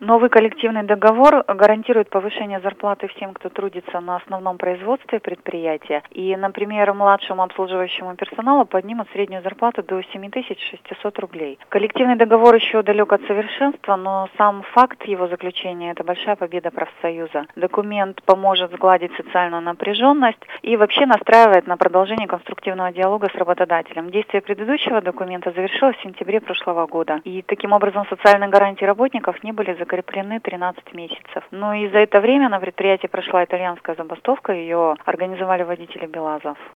Новый коллективный договор гарантирует повышение зарплаты всем, кто трудится на основном производстве предприятия. И, например, младшему обслуживающему персоналу поднимут среднюю зарплату до 7600 рублей. Коллективный договор еще далек от совершенства, но сам факт его заключения – это большая победа профсоюза. Документ поможет сгладить социальную напряженность и вообще настраивает на продолжение конструктивного диалога с работодателем. Действие предыдущего документа завершилось в сентябре прошлого года. И таким образом социальные гарантии работников не были закреплены 13 месяцев. Но и за это время на предприятии прошла итальянская забастовка, ее организовали водители БелАЗов.